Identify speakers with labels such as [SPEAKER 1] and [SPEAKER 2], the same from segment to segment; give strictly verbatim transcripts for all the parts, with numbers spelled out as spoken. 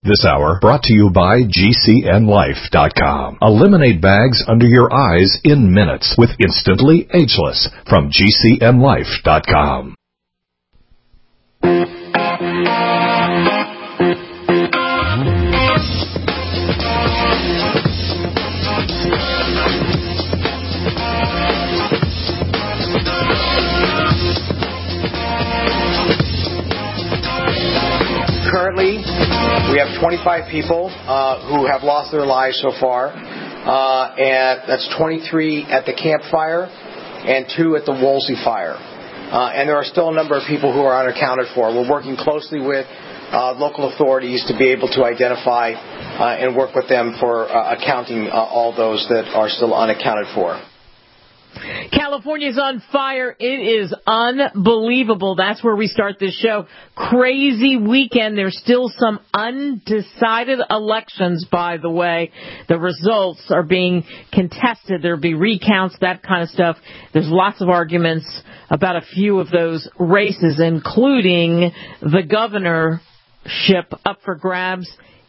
[SPEAKER 1] This hour brought to you by G C N Life dot com. Eliminate bags under your eyes in minutes with Instantly Ageless from G C N Life dot com.
[SPEAKER 2] Currently, we have twenty-five people uh, who have lost their lives so far, uh, and that's twenty-three at the Camp Fire and two at the Woolsey Fire. Uh, and there are still a number of people who are unaccounted for. We're working closely with uh, local authorities to be able to identify uh, and work with them for uh, accounting uh, all those that are still unaccounted for.
[SPEAKER 3] California's on fire. It is unbelievable. That's where we start this show. Crazy weekend. There's still some undecided elections, by the way. The results are being contested. There'll be recounts, that kind of stuff. There's lots of arguments about a few of those races, including the governorship up for grabs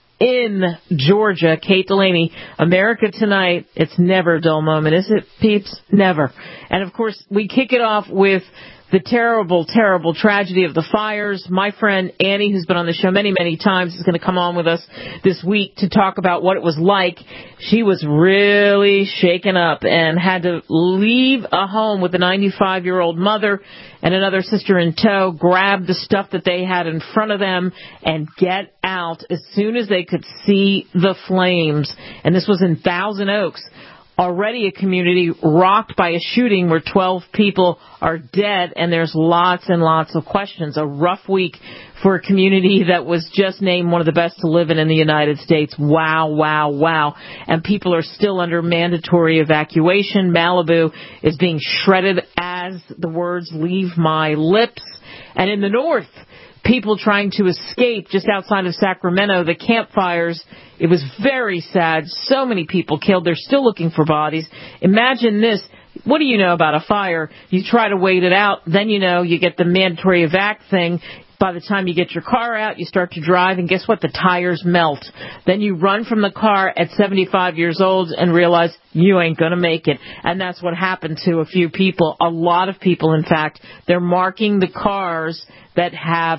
[SPEAKER 3] in Georgia. Kate Delaney, America Tonight. It's never a dull moment, is it, peeps? Never. And, of course, we kick it off with the terrible, terrible tragedy of the fires. My friend Annie, who's been on the show many, many times, is going to come on with us this week to talk about what it was like. She was really shaken up and had to leave a home with a ninety-five-year-old mother and another sister in tow, grab the stuff that they had in front of them, and get out as soon as they could see the flames. And this was in Thousand Oaks. Already a community rocked by a shooting where twelve people are dead, and there's lots and lots of questions. A rough week for a community that was just named one of the best to live in in the United States. Wow, wow, wow. And people are still under mandatory evacuation. Malibu is being shredded as the words leave my lips. And in the north, people trying to escape just outside of Sacramento, the campfires. It was very sad. So many people killed. They're still looking for bodies. Imagine this. What do you know about a fire? You try to wait it out. Then, you know, you get the mandatory evac thing. By the time you get your car out, you start to drive, and guess what? The tires melt. Then you run from the car at seventy-five years old and realize you ain't going to make it. And that's what happened to a few people, a lot of people, in fact. They're marking the cars that have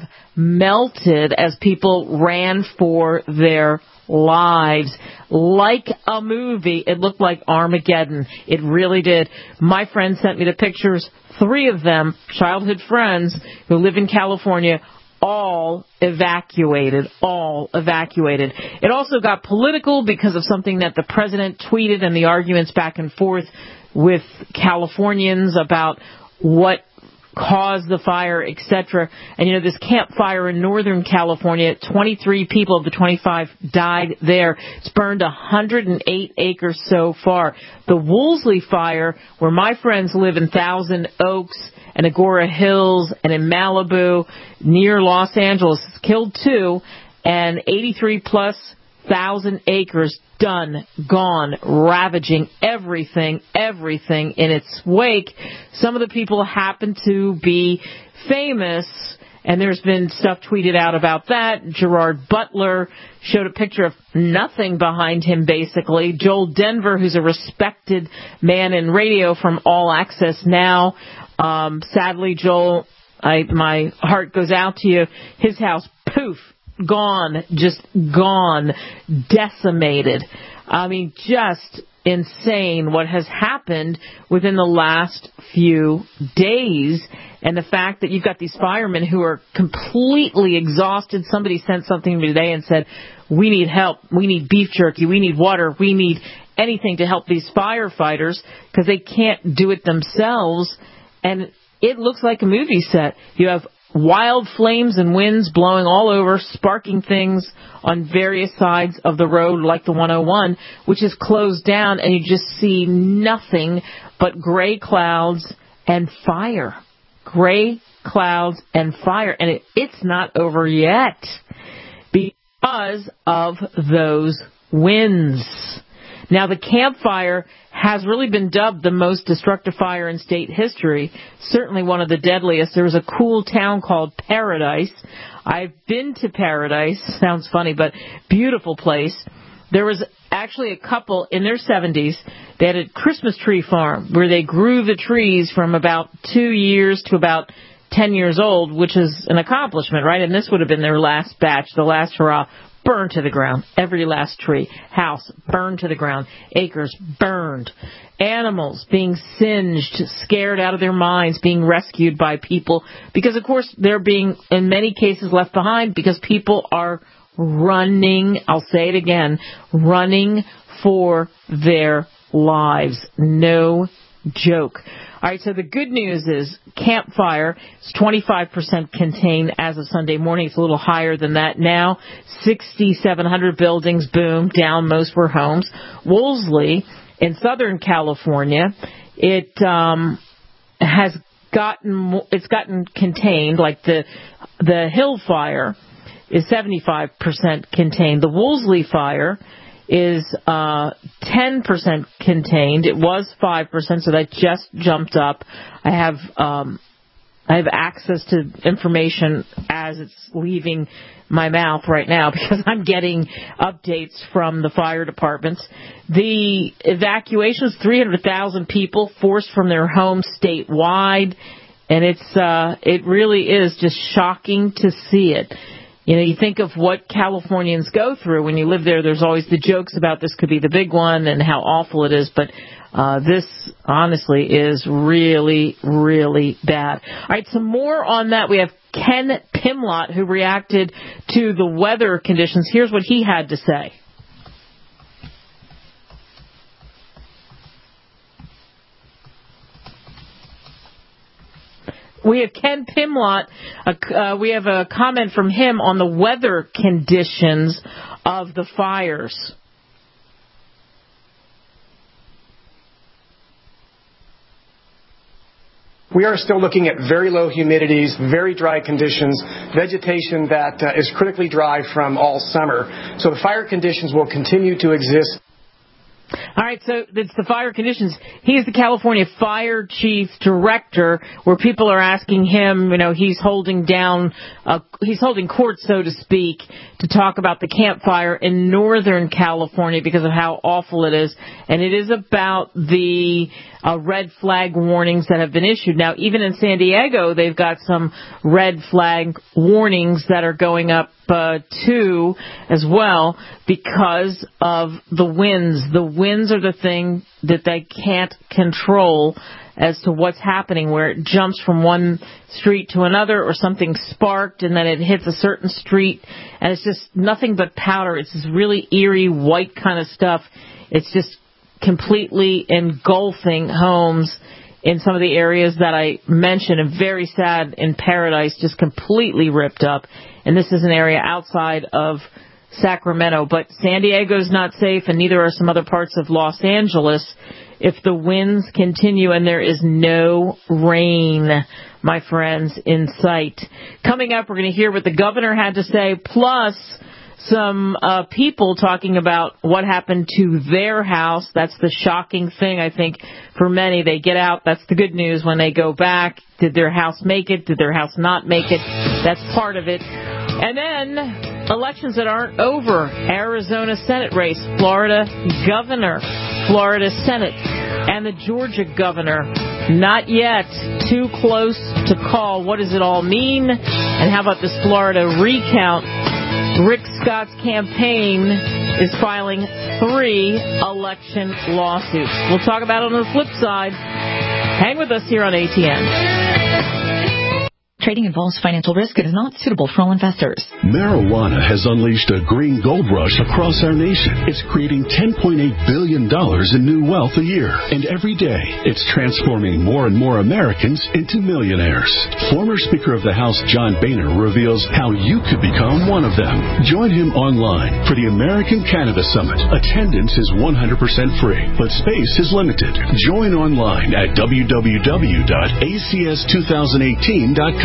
[SPEAKER 3] melted as people ran for their lives. Like a movie, it looked like Armageddon. It really did. My friend sent me the pictures, three of them, childhood friends who live in California, all evacuated, all evacuated. It also got political because of something that the president tweeted and the arguments back and forth with Californians about what caused the fire, et cetera. And, you know, this campfire in Northern California, twenty-three people of the twenty-five died there. It's burned one hundred eight acres so far. The Woolsey fire, where my friends live in Thousand Oaks and Agora Hills and in Malibu near Los Angeles, killed two, and eighty-three plus thousand acres done, gone, ravaging everything, everything in its wake. Some of the people happen to be famous, and there's been stuff tweeted out about that. Gerard Butler showed a picture of nothing behind him, basically. Joel Denver, who's a respected man in radio from All Access Now. Um, sadly, Joel, I, my heart goes out to you. His house, poof, gone, just gone, decimated. I mean, just insane what has happened within the last few days. And the fact that you've got these firemen who are completely exhausted. Somebody sent something to me today and said, we need help. We need beef jerky. We need water. We need anything to help these firefighters because they can't do it themselves. And it looks like a movie set. You have wild flames and winds blowing all over, sparking things on various sides of the road like the one oh one, which is closed down, and you just see nothing but gray clouds and fire. Gray clouds and fire. And it, it's not over yet because of those winds. Now, the campfire has really been dubbed the most destructive fire in state history, certainly one of the deadliest. There was a cool town called Paradise. I've been to Paradise. Sounds funny, but beautiful place. There was actually a couple in their seventies. They had a Christmas tree farm where they grew the trees from about two years to about ten years old, which is an accomplishment, right? And this would have been their last batch, the last hurrah. Burned to the ground. Every last tree, house, burned to the ground. Acres burned. Animals being singed, scared out of their minds, being rescued by people. Because, of course, they're being, in many cases, left behind because people are running, I'll say it again, running for their lives. No joke. All right, so the good news is Camp Fire is twenty-five percent contained as of Sunday morning. It's a little higher than that now. sixty-seven hundred buildings, boom, down. Most were homes. Wolseley in Southern California, it um, has gotten it's gotten contained. Like the the Hill Fire is seventy-five percent contained. The Wolseley Fire is uh, ten percent contained. It was five percent, so that just jumped up. I have um, I have access to information as it's leaving my mouth right now because I'm getting updates from the fire departments. The evacuations, three hundred thousand people forced from their homes statewide, and it's uh, it really is just shocking to see it. You know, you think of what Californians go through when you live there. There's always the jokes about this could be the big one and how awful it is. But uh, this, honestly, is really, really bad. All right, some more on that. We have Ken Pimlott, who reacted to the weather conditions. Here's what he had to say. We have Ken Pimlott. Uh, we have a comment from him on the weather conditions of the fires.
[SPEAKER 4] We are still looking at very low humidities, very dry conditions, vegetation that uh, is critically dry from all summer. So the fire conditions will continue to exist.
[SPEAKER 3] All right, so it's the fire conditions. He is the California Fire Chief Director, where people are asking him, you know, he's holding down, uh, he's holding court, so to speak, to talk about the Camp Fire in Northern California because of how awful it is. And it is about the uh, red flag warnings that have been issued. Now, even in San Diego, they've got some red flag warnings that are going up uh, too, as well, because of the winds. The winds are the thing that they can't control as to what's happening, where it jumps from one street to another or something sparked and then it hits a certain street and it's just nothing but powder. It's this really eerie white kind of stuff. It's just completely engulfing homes in some of the areas that I mentioned, and very sad in Paradise, just completely ripped up. And this is an area outside of Sacramento. But San Diego's not safe, and neither are some other parts of Los Angeles if the winds continue and there is no rain, my friends, in sight. Coming up, we're going to hear what the governor had to say, plus some uh, people talking about what happened to their house. That's the shocking thing, I think, for many. They get out. That's the good news. When they go back, did their house make it? Did their house not make it? That's part of it. And then elections that aren't over. Arizona Senate race, Florida governor, Florida Senate, and the Georgia governor. Not yet. Too close to call. What does it all mean? And how about this Florida recount? Rick Scott's campaign is filing three election lawsuits. We'll talk about it on the flip side. Hang with us here on A T N.
[SPEAKER 5] Trading involves financial risk and is not suitable for all investors.
[SPEAKER 6] Marijuana has unleashed a green gold rush across our nation. It's creating ten point eight billion dollars in new wealth a year. And every day, it's transforming more and more Americans into millionaires. Former Speaker of the House John Boehner reveals how you could become one of them. Join him online for the American Cannabis Summit. Attendance is one hundred percent free, but space is limited. Join online at w w w dot a c s two thousand eighteen dot com.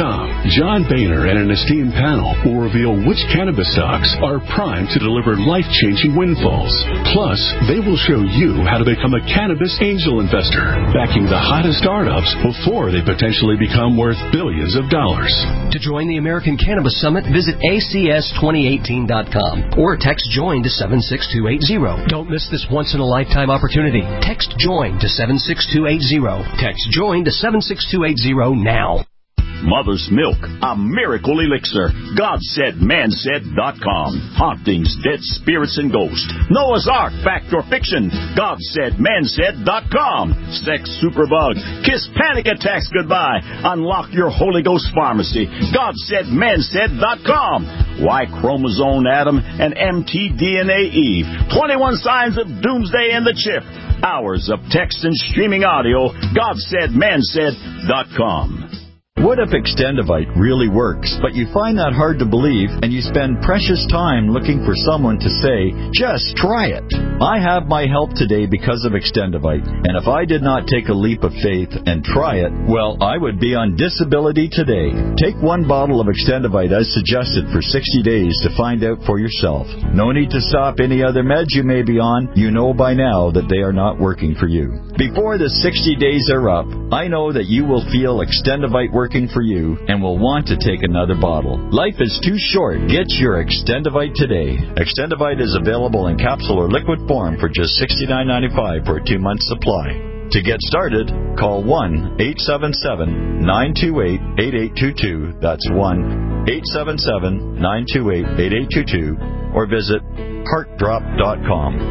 [SPEAKER 6] com. John Boehner and an esteemed panel will reveal which cannabis stocks are primed to deliver life-changing windfalls. Plus, they will show you how to become a cannabis angel investor, backing the hottest startups before they potentially become worth billions of dollars.
[SPEAKER 7] To join the American Cannabis Summit, visit A C S twenty eighteen dot com or text JOIN to seven six two eight zero. Don't miss this once-in-a-lifetime opportunity. Text JOIN to seven six two eight zero. Text JOIN to seven six two eight zero now.
[SPEAKER 8] Mother's Milk, a miracle elixir. God said, man said dot com. Hauntings, dead spirits, and ghosts. Noah's Ark, fact or fiction. God said, man said dot com. Sex superbug. Kiss panic attacks goodbye. Unlock your Holy Ghost pharmacy. God said, man said dot com. Y chromosome Adam and M T D N A Eve. twenty-one signs of doomsday in the chip. Hours of text and streaming audio. God said, man said dot com.
[SPEAKER 9] What if Extendivite really works, but you find that hard to believe and you spend precious time looking for someone to say, just try it? I have my help today because of Extendivite, and if I did not take a leap of faith and try it, well, I would be on disability today. Take one bottle of Extendivite as suggested for sixty days to find out for yourself. No need to stop any other meds you may be on. You know by now that they are not working for you. Before the sixty days are up, I know that you will feel Extendivite working for you and will want to take another bottle. Life is too short. Get your Extendivite today. Extendivite is available in capsule or liquid form for just sixty-nine ninety-five for a two-month supply. To get started, call one eight seven seven, nine two eight, eight eight two two. That's one eight seven seven, nine two eight, eight eight two two, or visit heart drop dot com.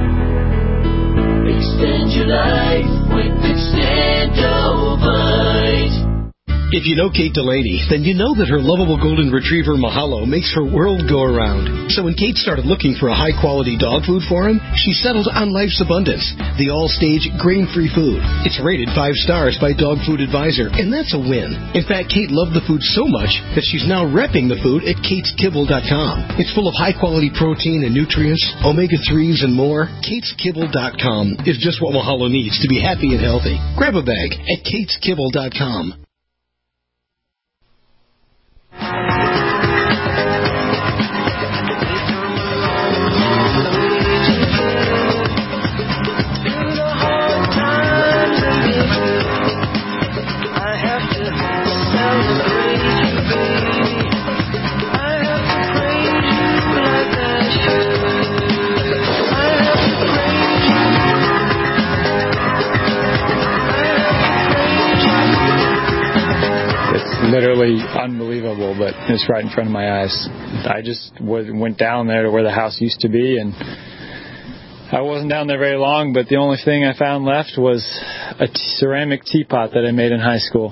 [SPEAKER 10] Extend your life with Extendivite.
[SPEAKER 11] If you know Kate Delaney, then you know that her lovable golden retriever Mahalo makes her world go around. So when Kate started looking for a high-quality dog food for him, she settled on Life's Abundance, the all-stage grain-free food. It's rated five stars by Dog Food Advisor, and that's a win. In fact, Kate loved the food so much that she's now repping the food at kates kibble dot com. It's full of high-quality protein and nutrients, omega threes, and more. kates kibble dot com is just what Mahalo needs to be happy and healthy. Grab a bag at kates kibble dot com.
[SPEAKER 12] Literally unbelievable, but it's right in front of my eyes. I just w- went down there to where the house used to be, and I wasn't down there very long, but the only thing I found left was a t- ceramic teapot that I made in high school.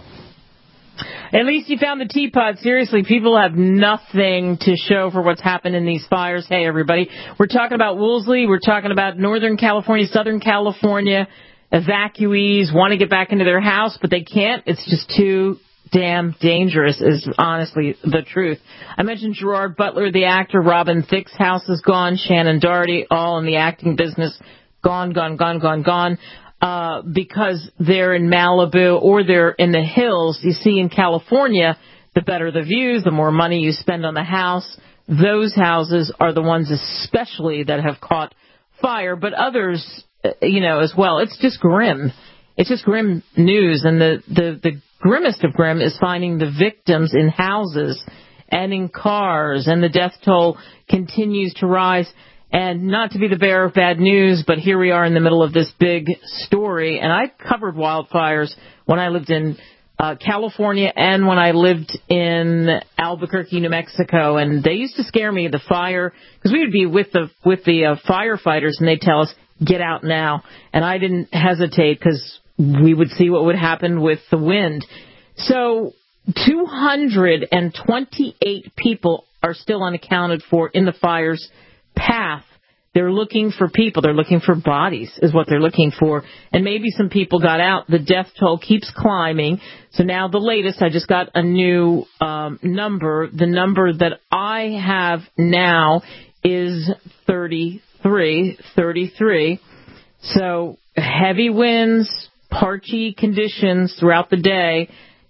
[SPEAKER 3] At least you found the teapot. Seriously, people have nothing to show for what's happened in these fires. Hey, everybody, we're talking about Woolsey. We're talking about Northern California, Southern California. Evacuees want to get back into their house, but they can't. It's just too damn dangerous is honestly the truth. I mentioned Gerard Butler, the actor. Robin Thicke's house is gone. Shannon Doherty, all in the acting business, gone, gone, gone, gone, gone. Uh, because they're in Malibu or they're in the hills. You see, in California, the better the views, the more money you spend on the house. Those houses are the ones especially that have caught fire, but others, you know, as well. It's just grim. It's just grim news, and the, the, the grimmest of grim is finding the victims in houses and in cars, and the death toll continues to rise. And not to be the bearer of bad news, but here we are in the middle of this big story. And I covered wildfires when I lived in uh, California and when I lived in Albuquerque, New Mexico. And they used to scare me, the fire, because we would be with the with the uh, firefighters, and they'd tell us, get out now. And I didn't hesitate because we would see what would happen with the wind. So two hundred twenty-eight people are still unaccounted for in the fire's path. They're looking for people. They're looking for bodies is what they're looking for. And maybe some people got out. The death toll keeps climbing. So now the latest, I just got a new um, number. The number that I have now is thirty-three. thirty-three. So heavy winds, parchy conditions throughout the day.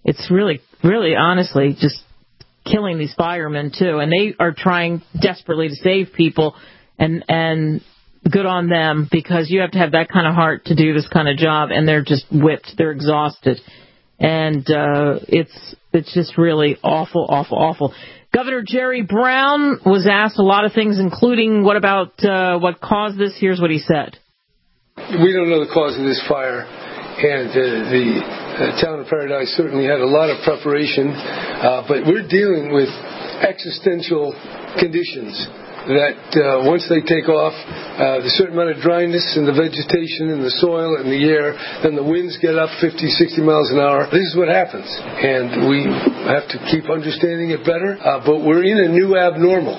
[SPEAKER 3] it's really, really, honestly, just killing these firemen, too. And they are trying desperately to save people, and and good on them, because you have to have that kind of heart to do this kind of job, and they're just whipped. They're exhausted. And uh, it's it's just really awful, awful, awful. Governor Jerry Brown was asked a lot of things, including what about uh, what caused this. Here's what he said.
[SPEAKER 13] We don't know the cause of this fire, and uh, the uh, town of Paradise certainly had a lot of preparation, uh, but we're dealing with existential conditions that uh, once they take off, uh, the certain amount of dryness in the vegetation and the soil and the air, then the winds get up fifty, sixty miles an hour. This is what happens, and we have to keep understanding it better, uh, but we're in a new abnormal.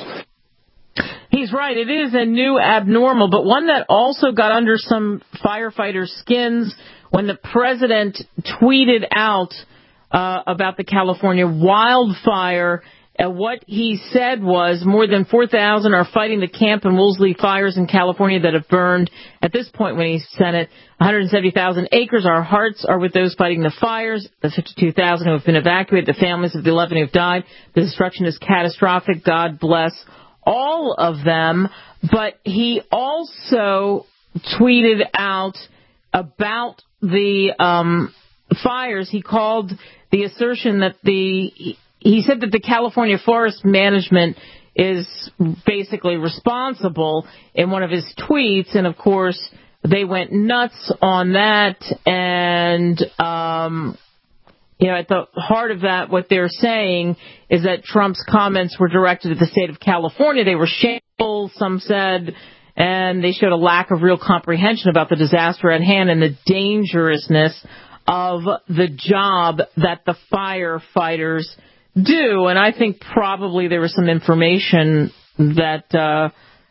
[SPEAKER 3] He's right. It is a new abnormal, but one that also got under some firefighters' skins when the president tweeted out uh, about the California wildfire. And what he said was more than four thousand are fighting the Camp and Woolsey fires in California that have burned, at this point when he sent it, one hundred seventy thousand acres. Our hearts are with those fighting the fires, the fifty-two thousand who have been evacuated, the families of the eleven who have died. The destruction is catastrophic. God bless all of them. But he also tweeted out about the um, fires. He called the assertion that the... He said that the California Forest Management is basically responsible in one of his tweets, and of course they went nuts on that. And um, you know, at the heart of that, what they're saying is that Trump's comments were directed at the state of California. They were shameful, some said, and they showed a lack of real comprehension about the disaster at hand and the dangerousness of the job that the firefighters do. And I think probably there was some information that, uh,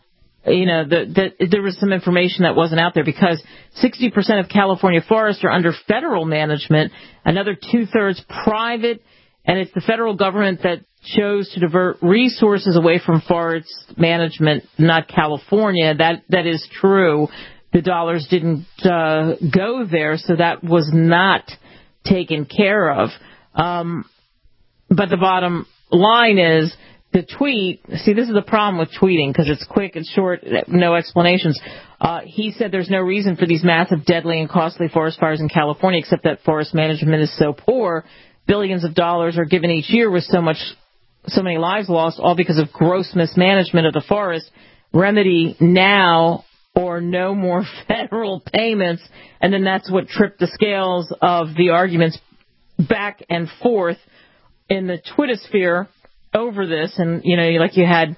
[SPEAKER 3] you know, that, that there was some information that wasn't out there, because sixty percent of California forests are under federal management, another two-thirds private, and it's the federal government that chose to divert resources away from forest management, not California. That that is true. The dollars didn't uh, go there, so that was not taken care of. Um, But the bottom line is the tweet. See, this is the problem with tweeting, because it's quick, it's short, no explanations. Uh, he said there's no reason for these massive, deadly, and costly forest fires in California except that forest management is so poor. Billions of dollars are given each year with so much, so many lives lost, all because of gross mismanagement of the forest. Remedy now or no more federal payments. And then that's what tripped the scales of the arguments back and forth in the Twittersphere over this. And, you know, like you had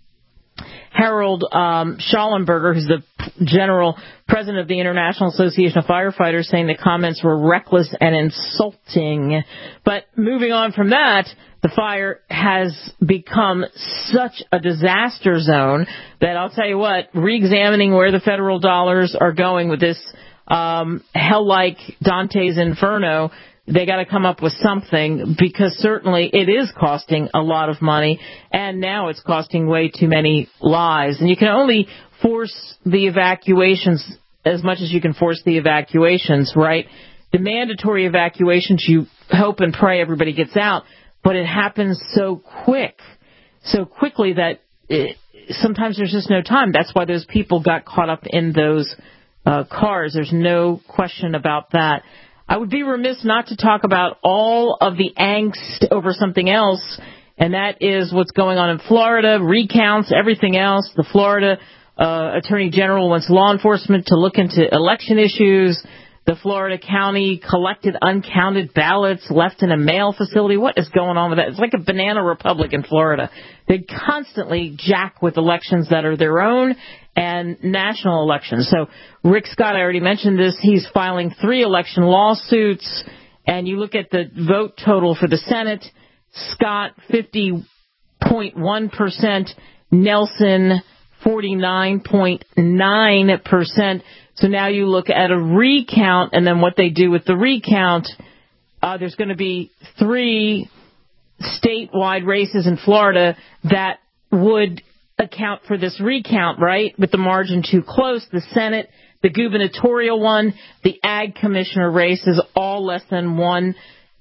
[SPEAKER 3] Harold um, Schallenberger, who's the general president of the International Association of Firefighters, saying the comments were reckless and insulting. But moving on from that, the fire has become such a disaster zone that I'll tell you what, re-examining where the federal dollars are going with this um, hell-like Dante's Inferno, they got to come up with something, because certainly it is costing a lot of money, and now it's costing way too many lives. And you can only force the evacuations as much as you can force the evacuations, right? The mandatory evacuations, you hope and pray everybody gets out, but it happens so quick, so quickly that it, sometimes there's just no time. That's why those people got caught up in those uh, cars. There's no question about that. I would be remiss not to talk about all of the angst over something else, and that is what's going on in Florida, recounts, everything else. The Florida uh, Attorney General wants law enforcement to look into election issues. The Florida county collected uncounted ballots left in a mail facility. What is going on with that? It's like a banana republic in Florida. They constantly jack with elections that are their own and national elections. So Rick Scott, I already mentioned this, he's filing three election lawsuits, and you look at the vote total for the Senate, Scott fifty point one percent, Nelson forty-nine point nine percent. So now you look at a recount, and then what they do with the recount, uh, there's going to be three statewide races in Florida that would account for this recount, right, with the margin too close. The Senate, the gubernatorial one, the ag commissioner race is all less than one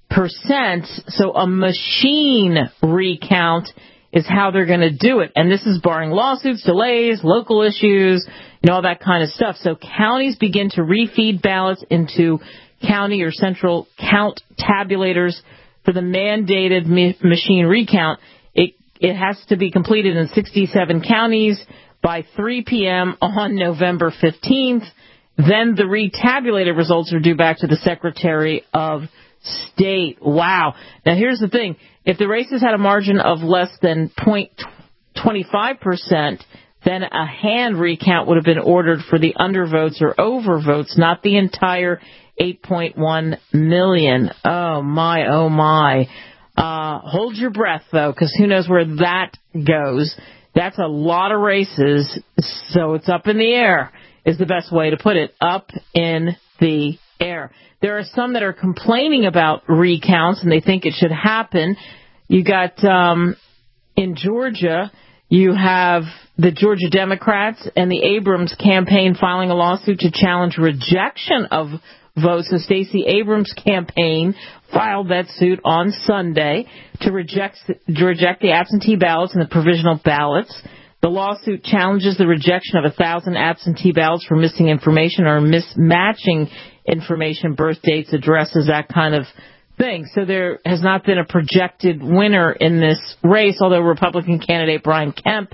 [SPEAKER 3] percent. So a machine recount is how they're going to do it. And this is barring lawsuits, delays, local issues, and all that kind of stuff. So counties begin to refeed ballots into county or central count tabulators for the mandated ma- machine recount. It it has to be completed in sixty-seven counties by three p.m. on November fifteenth. Then the retabulated results are due back to the Secretary of State. Wow. Now, here's the thing. If the races had a margin of less than zero point two five percent, then a hand recount would have been ordered for the undervotes or overvotes, not the entire eight point one million. Oh, my, oh, my. Uh, hold your breath, though, because who knows where that goes. That's a lot of races, so it's up in the air is the best way to put it, up in the air. There are some that are complaining about recounts, and they think it should happen. You got, um, in Georgia, you have the Georgia Democrats and the Abrams campaign filing a lawsuit to challenge rejection of votes. So Stacey Abrams' campaign filed that suit on Sunday to reject, to reject the absentee ballots and the provisional ballots. The lawsuit challenges the rejection of a thousand absentee ballots for missing information or mismatching information, birth dates, addresses, that kind of thing. So there has not been a projected winner in this race, although Republican candidate Brian Kemp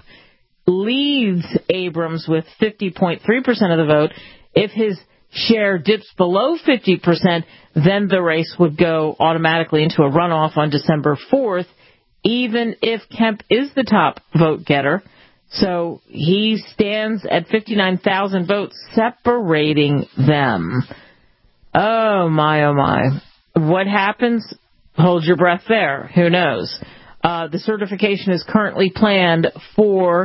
[SPEAKER 3] leads Abrams with fifty point three percent of the vote. If his share dips below fifty percent, then the race would go automatically into a runoff on December fourth, even if Kemp is the top vote getter. So he stands at fifty-nine thousand votes, separating them. Oh, my, oh, my. What happens? Hold your breath there. Who knows? Uh, the certification is currently planned for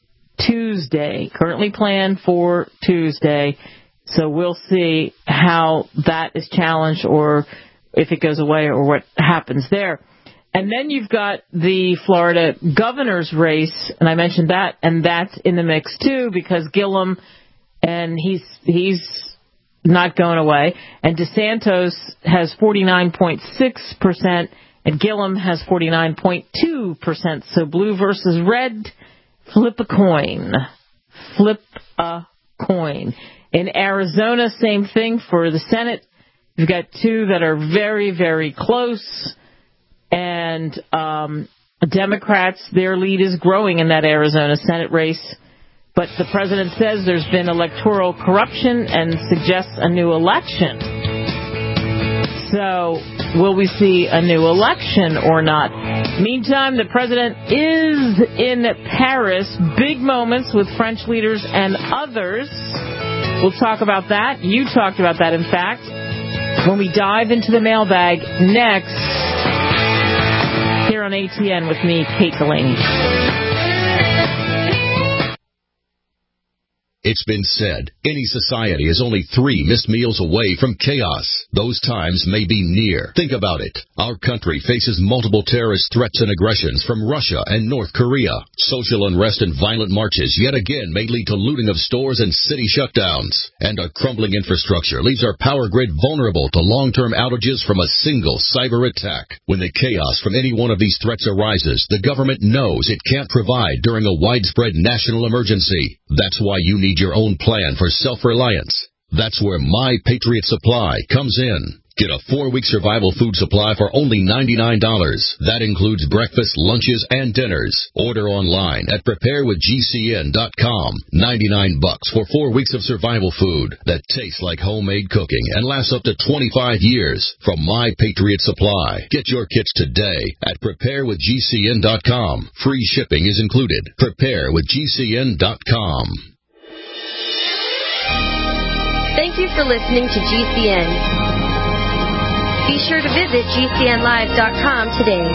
[SPEAKER 3] Tuesday. Currently planned for Tuesday. So we'll see how that is challenged or if it goes away or what happens there. And then you've got the Florida governor's race, and I mentioned that, and that's in the mix too because Gillum, and he's he's not going away, and DeSantis has forty-nine point six percent, and Gillum has forty-nine point two percent. So blue versus red, flip a coin. Flip a coin. In Arizona, same thing for the Senate. You've got two that are very, very close. And um, Democrats, their lead is growing in that Arizona Senate race. But the president says there's been electoral corruption and suggests a new election. So will we see a new election or not? Meantime, the president is in Paris. Big moments with French leaders and others. We'll talk about that. You talked about that, in fact, when we dive into the mailbag next. Here on A T N with me, Kate Delaney.
[SPEAKER 14] It's been said, any society is only three missed meals away from chaos. Those times may be near. Think about it. Our country faces multiple terrorist threats and aggressions from Russia and North Korea. Social unrest and violent marches yet again may lead to looting of stores and city shutdowns. And a crumbling infrastructure leaves our power grid vulnerable to long-term outages from a single cyber attack. When the chaos from any one of these threats arises, the government knows it can't provide during a widespread national emergency. That's why you need your own plan for self-reliance. That's where My Patriot Supply comes in. Get a four-week survival food supply for only ninety-nine dollars. That includes breakfast, lunches, and dinners. Order online at prepare with G C N dot com. ninety-nine bucks for four weeks of survival food that tastes like homemade cooking and lasts up to twenty-five years from My Patriot Supply. Get your kits today at prepare with G C N dot com. Free shipping is included. prepare with G C N dot com.
[SPEAKER 15] Thank you for listening to G C N. Be sure to visit G C N live dot com today.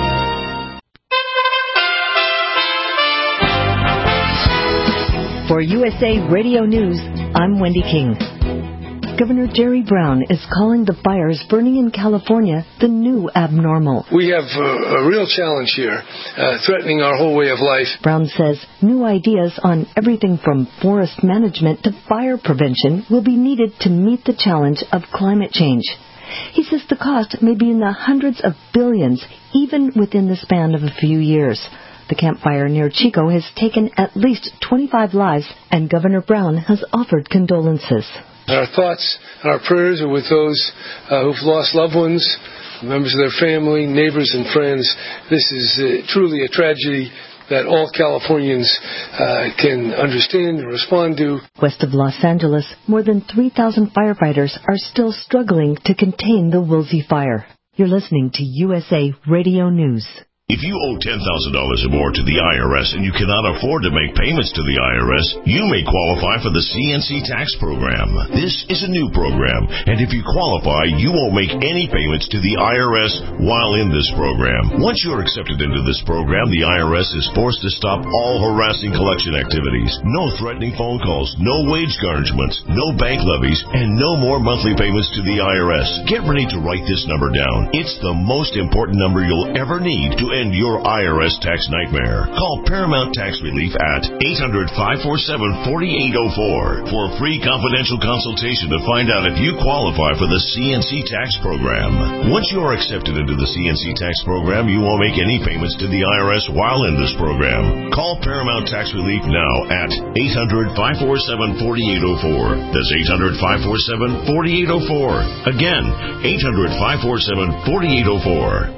[SPEAKER 16] For U S A Radio News, I'm Wendy King. Governor Jerry Brown is calling the fires burning in California the new abnormal.
[SPEAKER 13] We have a, a real challenge here, uh, threatening our whole way of life.
[SPEAKER 16] Brown says new ideas on everything from forest management to fire prevention will be needed to meet the challenge of climate change. He says the cost may be in the hundreds of billions, even within the span of a few years. The Camp Fire near Chico has taken at least twenty-five lives, and Governor Brown has offered condolences.
[SPEAKER 13] Our thoughts and our prayers are with those uh, who've lost loved ones, members of their family, neighbors, and friends. This is uh, truly a tragedy that all Californians uh, can understand and respond to.
[SPEAKER 16] West of Los Angeles, more than three thousand firefighters are still struggling to contain the Woolsey fire. You're listening to U S A Radio News.
[SPEAKER 17] If you owe ten thousand dollars or more to the I R S and you cannot afford to make payments to the I R S, you may qualify for the C N C tax program. This is a new program, and if you qualify, you won't make any payments to the I R S while in this program. Once you're accepted into this program, the I R S is forced to stop all harassing collection activities. No threatening phone calls, no wage garnishments, no bank levies, and no more monthly payments to the I R S. Get ready to write this number down. It's the most important number you'll ever need to end your I R S tax nightmare. Call Paramount Tax Relief at eight hundred, five four seven, four eight zero four for a free confidential consultation to find out if you qualify for the C N C tax program. Once you are accepted into the C N C tax program, you won't make any payments to the I R S while in this program. Call Paramount Tax Relief now at eight hundred, five four seven, four eight zero four. That's eight hundred, five four seven, four eight zero four. Again, eight hundred, five four seven, four eight zero four.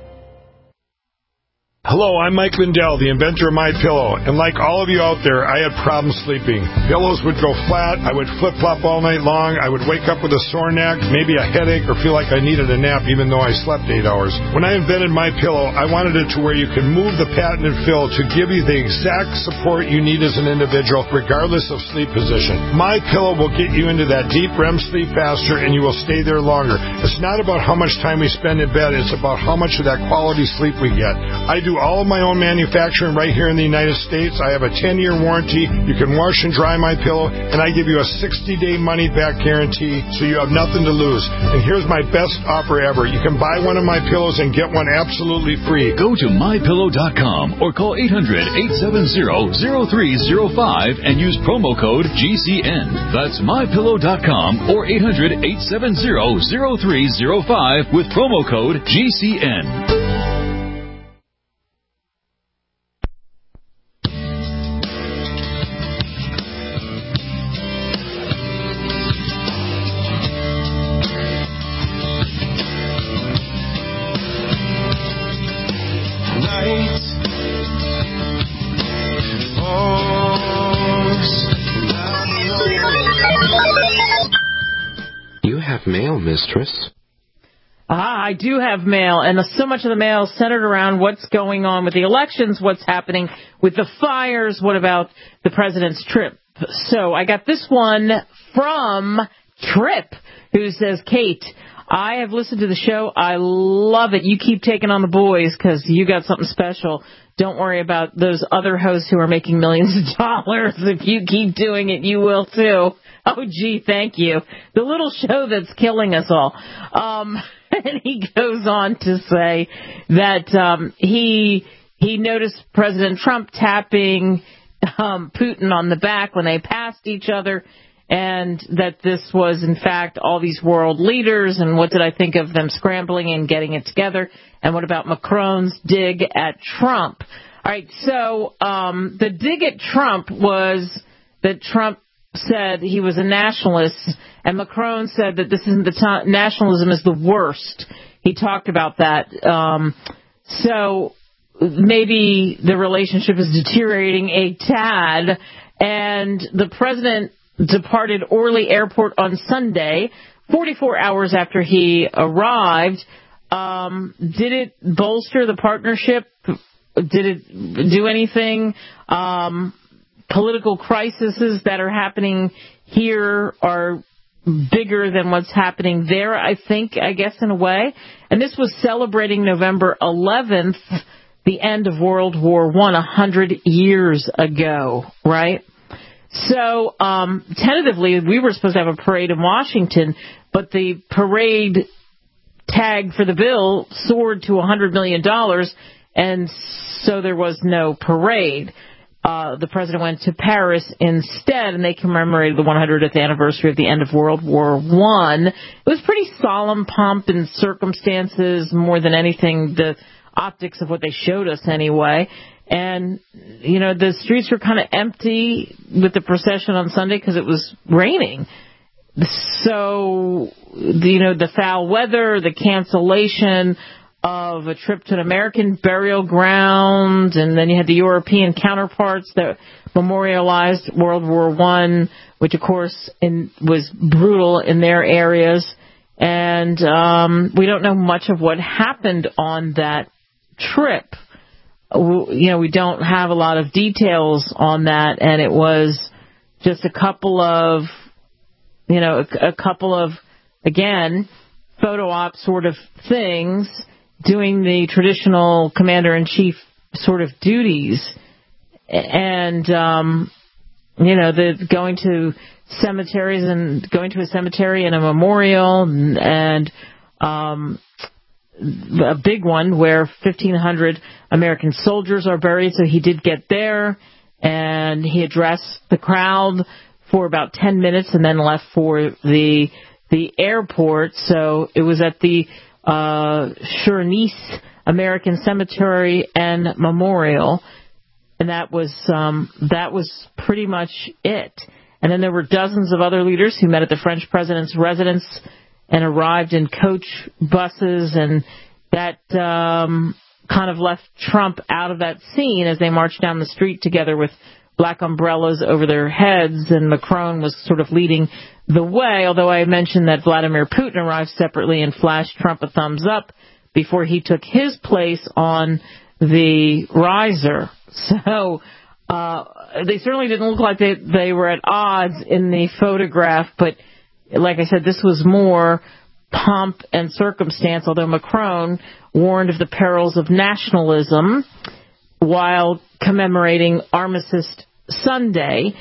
[SPEAKER 18] Hello, I'm Mike Lindell, the inventor of MyPillow, and like all of you out there, I had problems sleeping. Pillows would go flat, I would flip-flop all night long, I would wake up with a sore neck, maybe a headache, or feel like I needed a nap even though I slept eight hours. When I invented MyPillow, I wanted it to where you could move the patented fill to give you the exact support you need as an individual, regardless of sleep position. MyPillow will get you into that deep R E M sleep faster, and you will stay there longer. It's not about how much time we spend in bed, it's about how much of that quality sleep we get. I do all of my own manufacturing right here in the United States. I have a ten-year warranty. You can wash and dry my pillow, and I give you a sixty-day money-back guarantee, so you have nothing to lose. And here's my best offer ever. You can buy one of my pillows and get one absolutely free.
[SPEAKER 19] Go to my pillow dot com or call eight hundred, eight seven zero, zero three zero five and use promo code G C N. That's my pillow dot com or eight hundred, eight seven zero, zero three zero five with promo code G C N.
[SPEAKER 20] Mail, mistress.
[SPEAKER 3] Ah, I do have mail, and so much of the mail is centered around what's going on with the elections, what's happening with the fires, what about the president's trip. So I got this one from Trip, who says, Kate, I have listened to the show. I love it. You keep taking on the boys because you got something special. Don't worry about those other hosts who are making millions of dollars. If you keep doing it, you will too. Oh, gee, thank you. The little show that's killing us all. Um, and he goes on to say that um, he he noticed President Trump tapping um, Putin on the back when they passed each other, and that this was, in fact, all these world leaders. And what did I think of them scrambling and getting it together? And what about Macron's dig at Trump? All right, so um, the dig at Trump was that Trump said he was a nationalist, and Macron said that this isn't the time, nationalism is the worst. He talked about that. Um, so maybe the relationship is deteriorating a tad, and the president departed Orly Airport on Sunday, forty-four hours after he arrived. Um, did it bolster the partnership? Did it do anything? Um, political crises that are happening here are bigger than what's happening there, I think, I guess, in a way. And this was celebrating November eleventh, the end of World War One, a hundred years ago, right? So, um, tentatively, we were supposed to have a parade in Washington, but the parade tag for the bill soared to one hundred million dollars, and so there was no parade. uh, the president went to Paris instead, and they commemorated the one hundredth anniversary of the end of World War One. It was pretty solemn pomp and circumstances, more than anything, the optics of what they showed us anyway. And, you know, the streets were kind of empty with the procession on Sunday because it was raining. So, you know, the foul weather, the cancellation of a trip to an American burial ground, and then you had the European counterparts that memorialized World War One, which, of course, in, was brutal in their areas. And um, we don't know much of what happened on that trip. You know, we don't have a lot of details on that, and it was just a couple of, you know, a, a couple of, again, photo op sort of things, doing the traditional commander-in-chief sort of duties, and, um, you know, the going to cemeteries and going to a cemetery and a memorial, and, and um, a big one where fifteen hundred American soldiers are buried. So he did get there, and he addressed the crowd for about ten minutes and then left for the the airport. So it was at the uh, Suresnes American Cemetery and Memorial, and that was um, that was pretty much it. And then there were dozens of other leaders who met at the French president's residence and arrived in coach buses, and that um, kind of left Trump out of that scene as they marched down the street together with black umbrellas over their heads, and Macron was sort of leading the way, although I mentioned that Vladimir Putin arrived separately and flashed Trump a thumbs up before he took his place on the riser. So uh, they certainly didn't look like they, they were at odds in the photograph, but like I said, this was more pomp and circumstance, although Macron warned of the perils of nationalism while commemorating Armistice Sunday.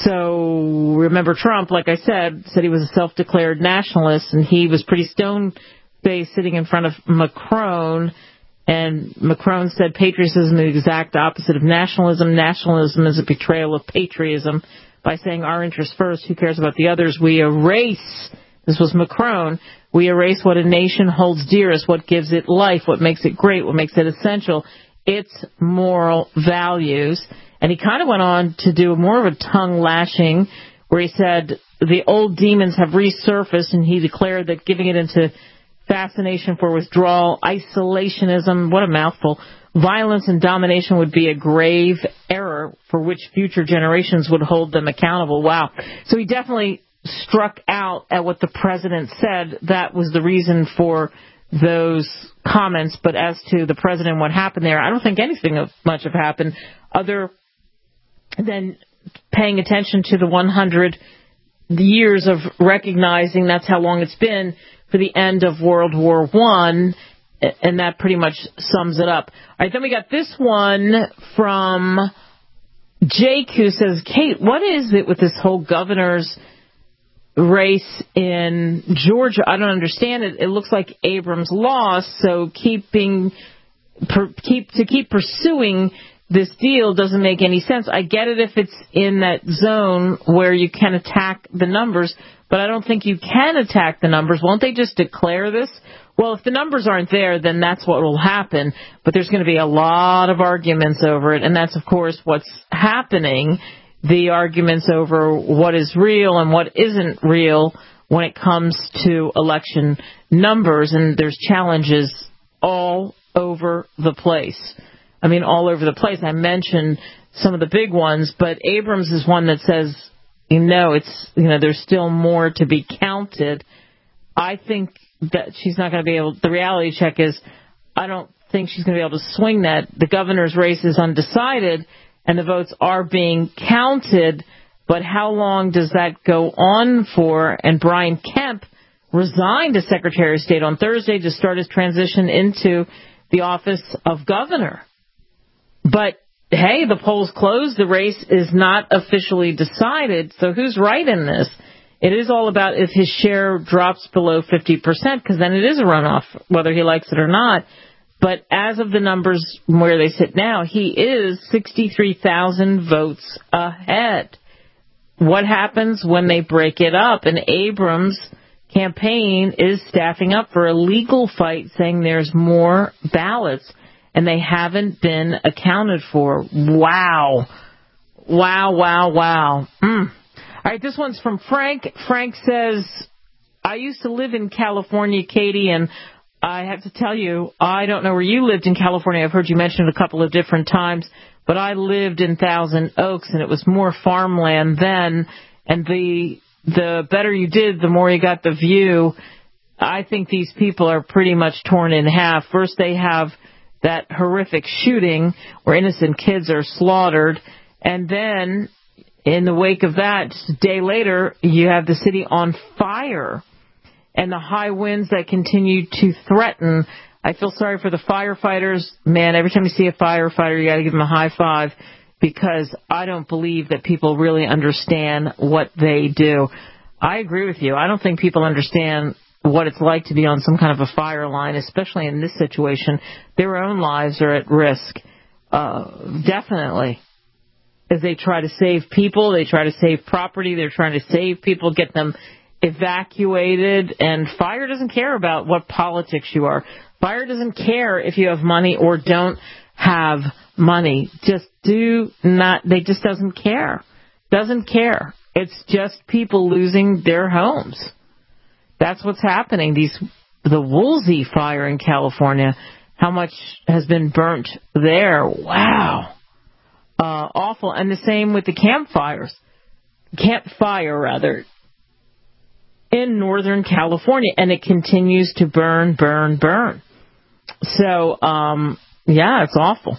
[SPEAKER 3] So remember, Trump, like I said, said he was a self-declared nationalist, and he was pretty stone-faced sitting in front of Macron. And Macron said patriotism is the exact opposite of nationalism. Nationalism is a betrayal of patriotism. By saying our interests first, who cares about the others? We erase, this was Macron, we erase what a nation holds dearest, what gives it life, what makes it great, what makes it essential, its moral values. And he kind of went on to do more of a tongue lashing where he said the old demons have resurfaced, and he declared that giving it into fascination for withdrawal, isolationism, what a mouthful, violence and domination would be a grave error for which future generations would hold them accountable. Wow. So he definitely struck out at what the president said. That was the reason for those comments. But as to the president, what happened there, I don't think anything of much have happened other than paying attention to the one hundred years of recognizing that's how long it's been for the end of World War One. And that pretty much sums it up. All right, then we got this one from Jake, who says, Kate, what is it with this whole governor's race in Georgia? I don't understand it. It looks like Abrams lost, so keeping per, keep to keep pursuing this deal doesn't make any sense. I get it if it's in that zone where you can attack the numbers, but I don't think you can attack the numbers. Won't they just declare this? Well, if the numbers aren't there, then that's what will happen. But there's going to be a lot of arguments over it, and that's, of course, what's happening, the arguments over what is real and what isn't real when it comes to election numbers, and there's challenges all over the place. I mean, all over the place. I mentioned some of the big ones, but Abrams is one that says, you know, it's, you know, there's still more to be counted. I think that she's not going to be able, the reality check is, I don't think she's going to be able to swing that. The governor's race is undecided, and the votes are being counted, but how long does that go on for? And Brian Kemp resigned as Secretary of State on Thursday to start his transition into the office of governor. But, hey, the polls closed. The race is not officially decided, so who's right in this? It is all about if his share drops below fifty percent, because then it is a runoff, whether he likes it or not. But as of the numbers where they sit now, he is sixty-three thousand votes ahead. What happens when they break it up? And Abrams' campaign is staffing up for a legal fight, saying there's more ballots and they haven't been accounted for. Wow. Wow, wow, wow. Mm. All right, this one's from Frank. Frank says, I used to live in California, Katie, and I have to tell you, I don't know where you lived in California. I've heard you mention it a couple of different times, but I lived in Thousand Oaks, and it was more farmland then, and the the better you did, the more you got the view. I think these people are pretty much torn in half. First, they have that horrific shooting where innocent kids are slaughtered, and then in the wake of that, just a day later, you have the city on fire and the high winds that continue to threaten. I feel sorry for the firefighters. Man, every time you see a firefighter, you got to give them a high five, because I don't believe that people really understand what they do. I agree with you. I don't think people understand what it's like to be on some kind of a fire line, especially in this situation. Their own lives are at risk, uh, definitely. As they try to save people, they try to save property, they're trying to save people, get them evacuated, and fire doesn't care about what politics you are. Fire doesn't care if you have money or don't have money. Just do not, they just doesn't care. Doesn't care. It's just people losing their homes. That's what's happening. These, the Woolsey fire in California, how much has been burnt there. Wow. Uh, awful. And the same with the campfires. Campfire, rather, in Northern California. And it continues to burn, burn, burn. So, um, yeah, it's awful.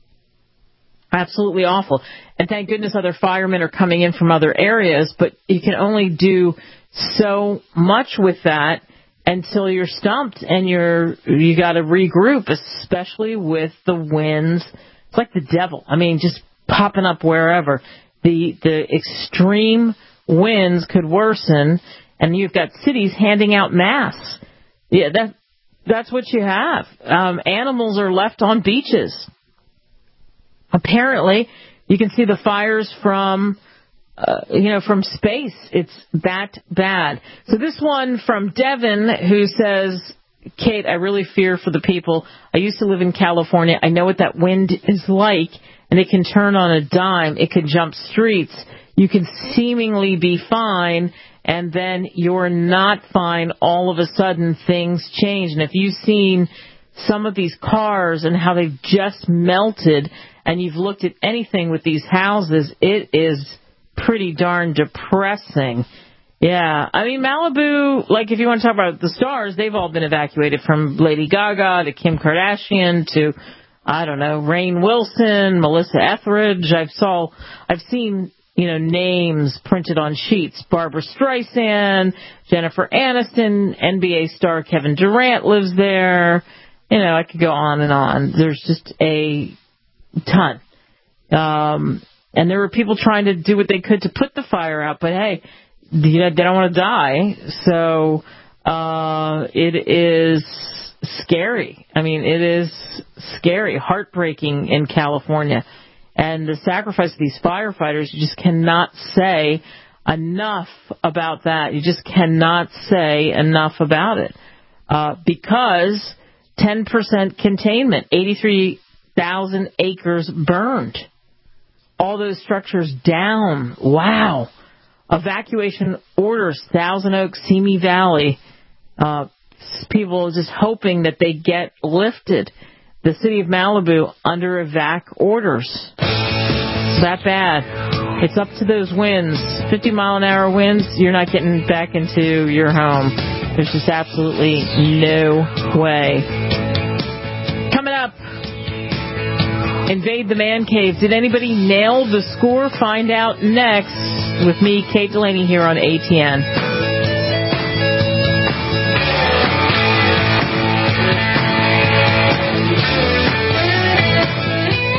[SPEAKER 3] Absolutely awful. And thank goodness other firemen are coming in from other areas, but you can only do so much with that until you're stumped and you're, you got to regroup, especially with the winds. It's like the devil. I mean, just popping up wherever. The, the extreme winds could worsen, and you've got cities handing out masks. Yeah, that, that's what you have. Um, animals are left on beaches. Apparently, you can see the fires from, uh, you know, from space. It's that bad. So this one from Devin, who says, Kate, I really fear for the people. I used to live in California. I know what that wind is like, and it can turn on a dime. It can jump streets. You can seemingly be fine, and then you're not fine. All of a sudden, things change. And if you've seen some of these cars and how they've just melted, and you've looked at anything with these houses, it is pretty darn depressing. Yeah, I mean, Malibu, like if you want to talk about the stars, they've all been evacuated, from Lady Gaga to Kim Kardashian to, I don't know, Rainn Wilson, Melissa Etheridge. I've saw, I've seen, you know, names printed on sheets. Barbara Streisand, Jennifer Aniston, N B A star Kevin Durant lives there. You know, I could go on and on. There's just a ton. Um, and there were people trying to do what they could to put the fire out, but hey, you know, they don't want to die. So uh, it is scary. I mean, it is scary, heartbreaking in California. And the sacrifice of these firefighters, you just cannot say enough about that. You just cannot say enough about it. Uh, because ten percent containment, eighty-three thousand acres burned. All those structures down. Wow. Evacuation orders, Thousand Oaks, Simi Valley. Uh, people just hoping that they get lifted. The city of Malibu under evac orders. It's that bad. It's up to those winds. fifty mile an hour winds, you're not getting back into your home. There's just absolutely no way. Coming up, Invade the Man Cave. Did anybody nail the score? Find out next with me, Kate Delaney, here on A T N.
[SPEAKER 20] Most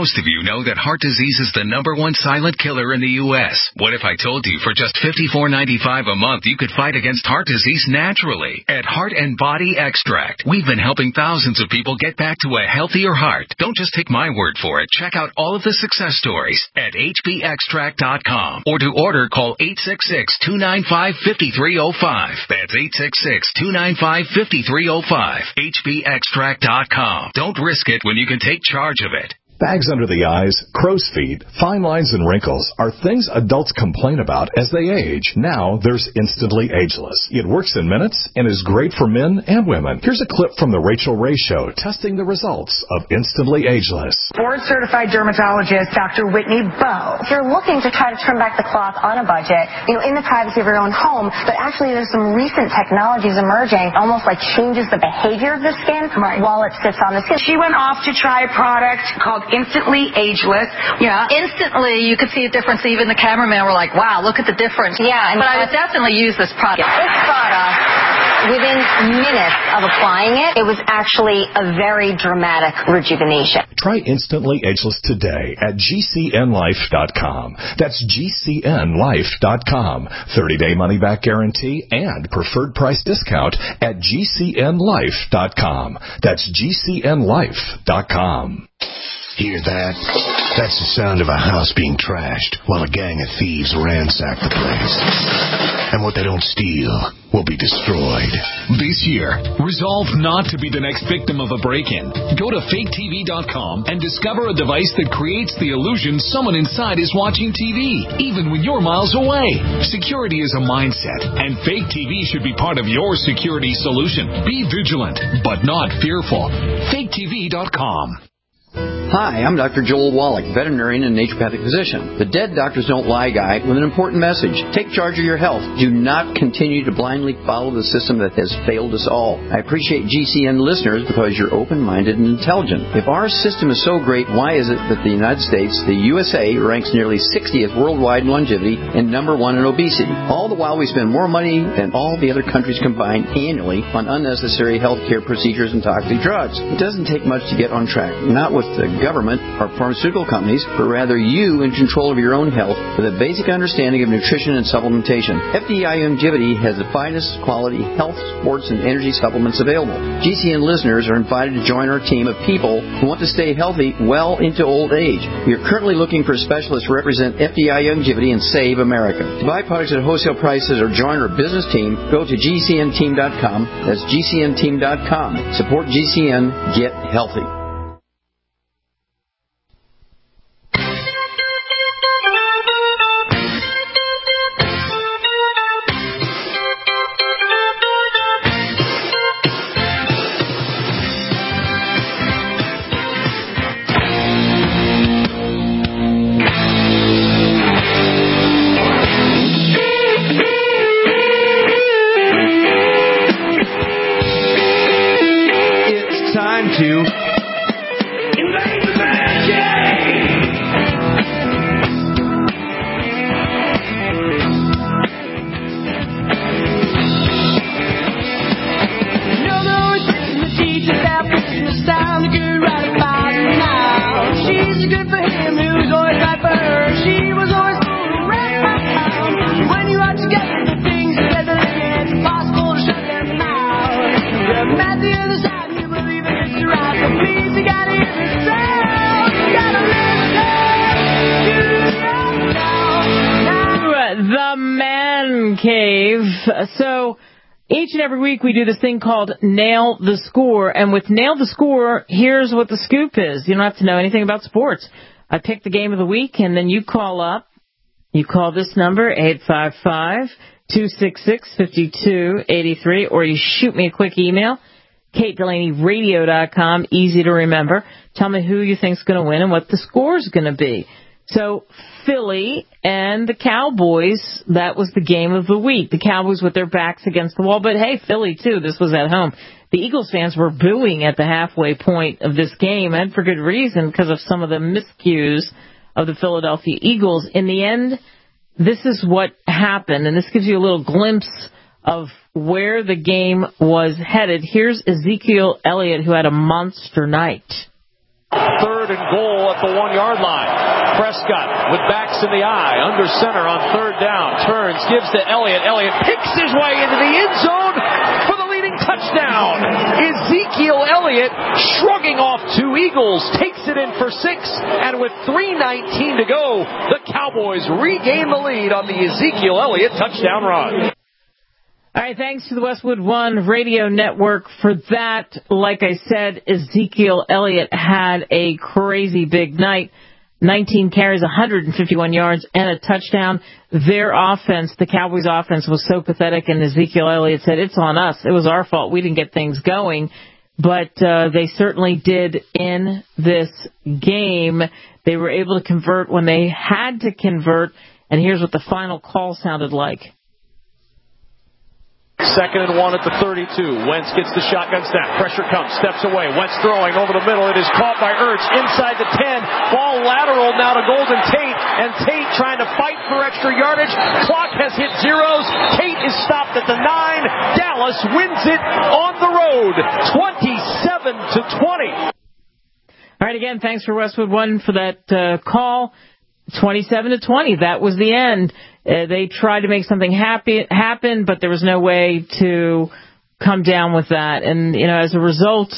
[SPEAKER 20] Most of you know that heart disease is the number one silent killer in the U S What if I told you for just fifty-four ninety-five a month you could fight against heart disease naturally? At Heart and Body Extract, we've been helping thousands of people get back to a healthier heart. Don't just take my word for it. Check out all of the success stories at H B extract dot com. Or to order, call eight six six, two nine five, five three zero five. That's eight six six, two nine five, five three zero five. H B extract dot com. Don't risk it when you can take charge of it.
[SPEAKER 1] Bags under the eyes, crow's feet, fine lines, and wrinkles are things adults complain about as they age. Now there's Instantly Ageless. It works in minutes and is great for men and women. Here's a clip from the Rachel Ray Show testing the results of Instantly Ageless.
[SPEAKER 21] Board-certified dermatologist Doctor Whitney Bowe.
[SPEAKER 22] If you're looking to try to trim back the cloth on a budget, you know, in the privacy of your own home, but actually there's some recent technologies emerging, almost like changes the behavior of the skin right. while it sits on the skin.
[SPEAKER 21] She went off to try a product called Instantly Ageless.
[SPEAKER 23] Yeah, instantly you could see a difference. Even the cameraman were like, wow, look at the difference.
[SPEAKER 22] Yeah. And
[SPEAKER 23] but I would definitely use this product.
[SPEAKER 22] This product, within minutes of applying it, it was actually a very dramatic rejuvenation.
[SPEAKER 1] Try Instantly Ageless today at G C N life dot com. That's G C N life dot com. thirty-day money-back guarantee and preferred price discount at G C N life dot com. That's G C N life dot com.
[SPEAKER 24] Hear that? That's the sound of a house being trashed while a gang of thieves ransack the place. And what they don't steal will be destroyed.
[SPEAKER 19] This year, resolve not to be the next victim of a break-in. Go to fake T V dot com and discover a device that creates the illusion someone inside is watching T V, even when you're miles away. Security is a mindset, and Fake T V should be part of your security solution. Be vigilant, but not fearful. fake T V dot com.
[SPEAKER 25] Hi, I'm Doctor Joel Wallach, veterinarian and naturopathic physician. The Dead Doctors Don't Lie guy with an important message. Take charge of your health. Do not continue to blindly follow the system that has failed us all. I appreciate G C N listeners because you're open-minded and intelligent. If our system is so great, why is it that the United States, the U S A, ranks nearly sixtieth worldwide in longevity and number one in obesity? All the while we spend more money than all the other countries combined annually on unnecessary health care procedures and toxic drugs. It doesn't take much to get on track. Not with the government or pharmaceutical companies, but rather you in control of your own health with a basic understanding of nutrition and supplementation. F D I Longevity has the finest quality health, sports, and energy supplements available. G C N listeners are invited to join our team of people who want to stay healthy well into old age. We are currently looking for specialists to represent F D I Longevity and Save America. To buy products at wholesale prices or join our business team, go to G C N team dot com. That's G C N team dot com. Support G C N. Get healthy.
[SPEAKER 3] So each and every week we do this thing called Nail the Score. And with Nail the Score, here's what the scoop is. You don't have to know anything about sports. I pick the game of the week, and then you call up. You call this number, eight five five, two six six, five two eight three, or you shoot me a quick email, Kate Delaney Radio dot com, easy to remember. Tell me who you think's going to win and what the score's going to be. So Philly and the Cowboys, that was the game of the week. The Cowboys with their backs against the wall, but hey, Philly too, this was at home. The Eagles fans were booing at the halfway point of this game, and for good reason, because of some of the miscues of the Philadelphia Eagles. In the end, this is what happened, and this gives you a little glimpse of where the game was headed. Here's Ezekiel Elliott, who had a monster night.
[SPEAKER 2] Third and goal at the one-yard line. Prescott with backs in the eye, under center on third down, turns, gives to Elliott. Elliott picks his way into the end zone for the leading touchdown. Ezekiel Elliott, shrugging off two Eagles, takes it in for six, and with three nineteen to go, the Cowboys regain the lead on the Ezekiel Elliott touchdown run.
[SPEAKER 3] All right, thanks to the Westwood One Radio Network for that. Like I said, Ezekiel Elliott had a crazy big night. nineteen carries, one hundred fifty-one yards, and a touchdown. Their offense, the Cowboys' offense, was so pathetic, and Ezekiel Elliott said, it's on us. It was our fault. We didn't get things going. But uh, they certainly did in this game. They were able to convert when they had to convert, and here's what the final call sounded like.
[SPEAKER 2] Second and one at the thirty-two. Wentz gets the shotgun snap. Pressure comes. Steps away. Wentz throwing over the middle. It is caught by Ertz inside the ten. Ball lateral now to Golden Tate. And Tate trying to fight for extra yardage. Clock has hit zeros. Tate is stopped at the nine. Dallas wins it on the road. twenty-seven to twenty.
[SPEAKER 3] All right, again, thanks for Westwood One for that uh, call. twenty-seven to twenty. That was the end. Uh, they tried to make something happy, happen, but there was no way to come down with that. And, you know, as a result,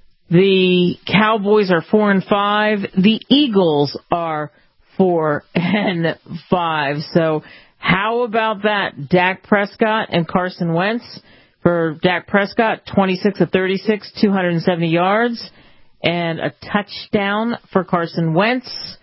[SPEAKER 3] the Cowboys are four and five. The Eagles are four and five. So how about that? Dak Prescott and Carson Wentz. For Dak Prescott, twenty-six of thirty-six, two hundred seventy yards, and a touchdown for Carson Wentz.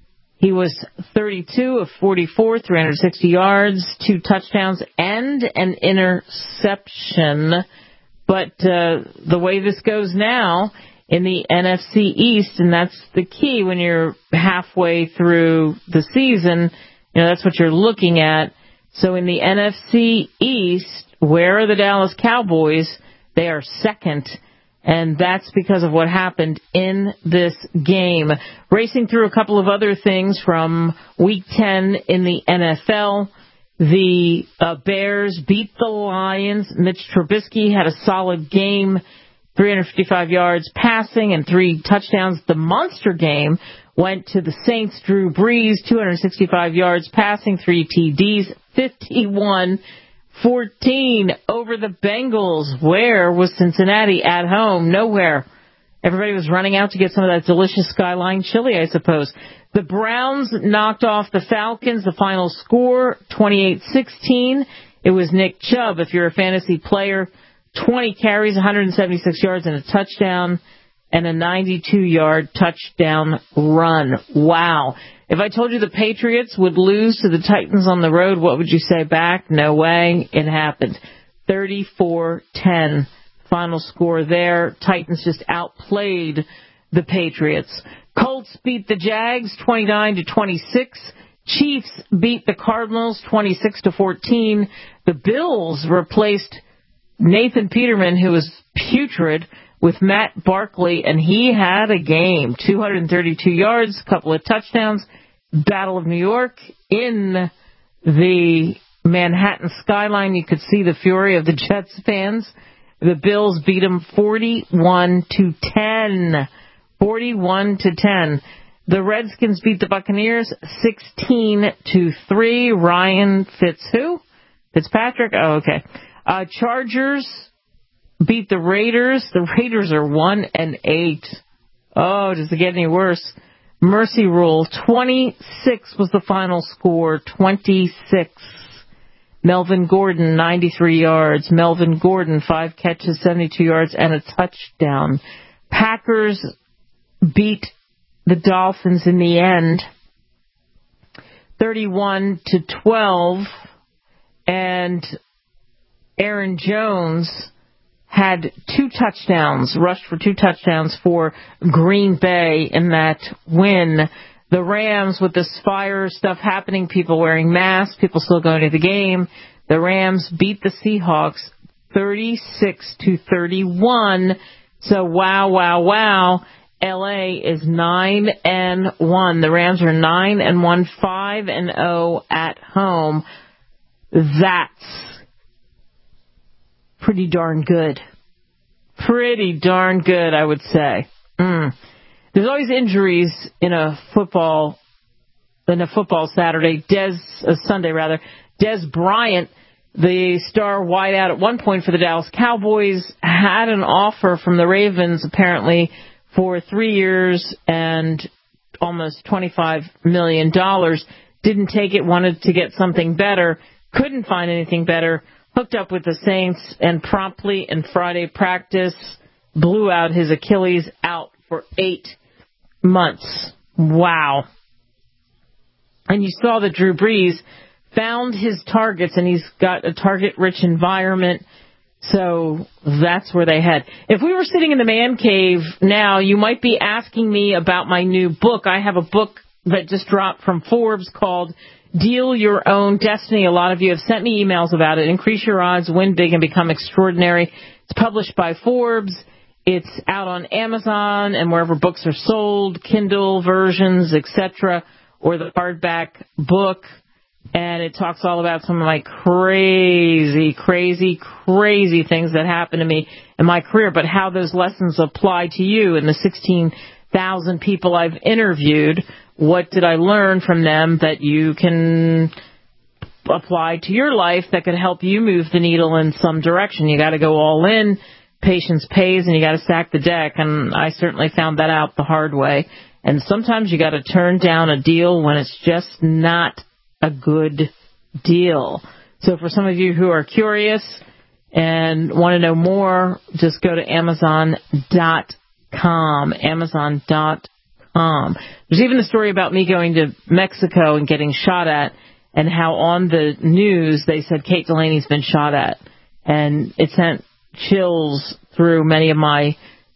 [SPEAKER 3] He was thirty-two of forty-four, three hundred sixty yards, two touchdowns, and an interception. But uh, the way this goes now in the N F C East, and that's the key when you're halfway through the season, you know, that's what you're looking at. So in the N F C East, where are the Dallas Cowboys? They are second. And that's because of what happened in this game. Racing through a couple of other things from Week ten in the N F L. The uh, Bears beat the Lions. Mitch Trubisky had a solid game, three hundred fifty-five yards passing and three touchdowns. The monster game went to the Saints. Drew Brees, two hundred sixty-five yards passing, three T Ds, fifty-one fourteen over the Bengals. Where was Cincinnati? At home? Nowhere. Everybody was running out to get some of that delicious Skyline chili, I suppose. The Browns knocked off the Falcons. The final score, twenty-eight sixteen. It was Nick Chubb, if you're a fantasy player, twenty carries, one hundred seventy-six yards, and a touchdown, and a ninety-two yard touchdown run. Wow. If I told you the Patriots would lose to the Titans on the road, what would you say back? No way. It happened. thirty-four ten. Final score there. Titans just outplayed the Patriots. Colts beat the Jags twenty-nine to twenty-six. Chiefs beat the Cardinals twenty-six to fourteen. The Bills replaced Nathan Peterman, who was putrid, with Matt Barkley, and he had a game. two hundred thirty-two yards, a couple of touchdowns. Battle of New York in the Manhattan skyline. You could see the fury of the Jets fans. The Bills beat them forty-one to ten. forty-one to ten. The Redskins beat the Buccaneers sixteen to three. Ryan Fitz who? Fitzpatrick? Oh, okay. Uh, Chargers beat the Raiders. The Raiders are one and eight. Oh, does it get any worse? Mercy rule. twenty-six was the final score. twenty-six. Melvin Gordon, ninety-three yards. Melvin Gordon, five catches, seventy-two yards, and a touchdown. Packers beat the Dolphins in the end, thirty-one to twelve, and Aaron Jones had two touchdowns, rushed for two touchdowns for Green Bay in that win. The Rams, with this fire stuff happening, people wearing masks, people still going to the game, the Rams beat the Seahawks thirty-six to thirty-one. So wow, wow, wow. L A is nine and one. The Rams are nine and one, five and oh at home. That's pretty darn good. Pretty darn good, I would say. Mm. there's always injuries in a football in a football Saturday. Des uh, Sunday rather. Des Bryant, the star wideout at one point for the Dallas Cowboys, had an offer from the Ravens apparently for three years and almost twenty-five million dollars. Didn't take it, wanted to get something better, couldn't find anything better, hooked up with the Saints, and promptly in Friday practice blew out his Achilles, out for eight months. Wow. And you saw that Drew Brees found his targets, and he's got a target-rich environment, so that's where they head. If we were sitting in the man cave now, you might be asking me about my new book. I have a book that just dropped from Forbes called Deal Your Own Destiny. A lot of you have sent me emails about it. Increase your odds, win big, and become extraordinary. It's published by Forbes. It's out on Amazon and wherever books are sold, Kindle versions, et cetera, or the hardback book. And it talks all about some of my crazy, crazy, crazy things that happened to me in my career, but how those lessons apply to you and the sixteen thousand people I've interviewed. What did I learn from them that you can apply to your life that could help you move the needle in some direction? You got to go all in. Patience pays, and you got to stack the deck. And I certainly found that out the hard way. And sometimes you got to turn down a deal when it's just not a good deal. So for some of you who are curious and want to know more, just go to Amazon dot com. Amazon dot com. There's even a story about me going to Mexico and getting shot at, and how on the news they said Kate Delaney's been shot at. And it sent chills through many of my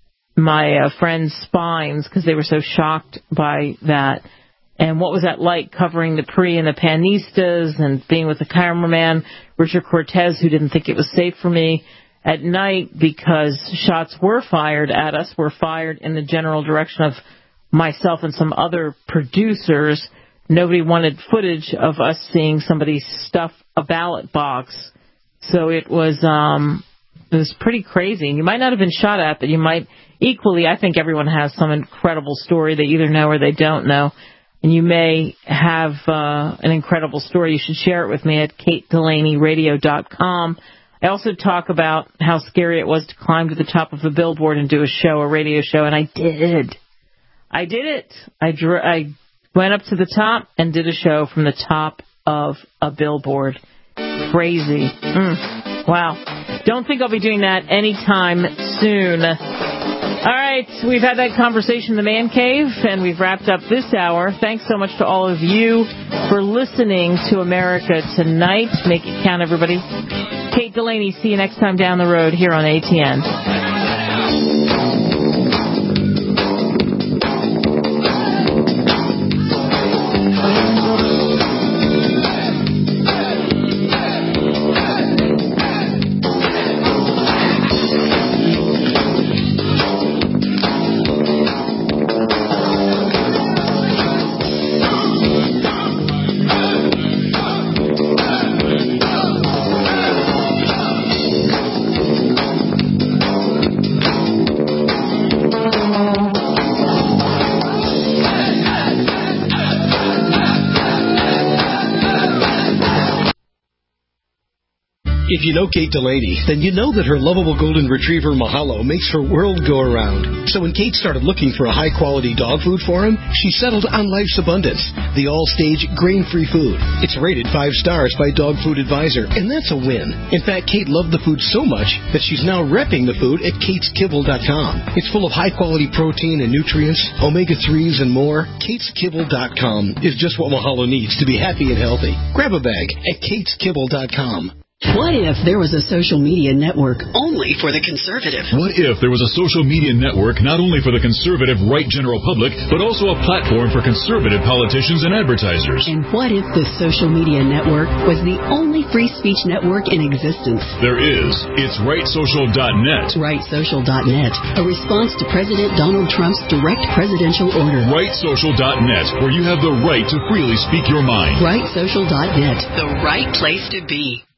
[SPEAKER 3] my uh, friends' spines because they were so shocked by that. And what was that like, covering the pre and the panistas and being with the cameraman, Richard Cortez, who didn't think it was safe for me at night because shots were fired at us, were fired in the general direction of myself and some other producers. Nobody wanted footage of us seeing somebody stuff a ballot box. So it was um, it was pretty crazy. And you might not have been shot at, but you might equally, I think everyone has some incredible story they either know or they don't know. And you may have uh, an incredible story. You should share it with me at kate delaney radio dot com. I also talk about how scary it was to climb to the top of a billboard and do a show, a radio show, and I did. I did it. I, drew, I went up to the top and did a show from the top of a billboard. Crazy. Mm. Wow. Don't think I'll be doing that anytime soon. All right, we've had that conversation in the Man Cave, and we've wrapped up this hour. Thanks so much to all of you for listening to America Tonight. Make it count, everybody. Kate Delaney, see you next time down the road here on A T N.
[SPEAKER 11] If you know Kate Delaney, then you know that her lovable golden retriever Mahalo makes her world go around. So when Kate started looking for a high-quality dog food for him, she settled on Life's Abundance, the all-stage grain-free food. It's rated five stars by Dog Food Advisor, and that's a win. In fact, Kate loved the food so much that she's now repping the food at kates kibble dot com. It's full of high-quality protein and nutrients, omega threes, and more. kates kibble dot com is just what Mahalo needs to be happy and healthy. Grab a bag at kates kibble dot com.
[SPEAKER 4] What if there was a social media network only for the conservative?
[SPEAKER 19] What if there was a social media network not only for the conservative right general public, but also a platform for conservative politicians and advertisers?
[SPEAKER 4] And what if the social media network was the only free speech network in existence?
[SPEAKER 19] There is. It's right social dot net.
[SPEAKER 4] right social dot net, a response to President Donald Trump's direct presidential order.
[SPEAKER 19] right social dot net, where you have the right to freely speak your mind.
[SPEAKER 4] right social dot net, the right place to be.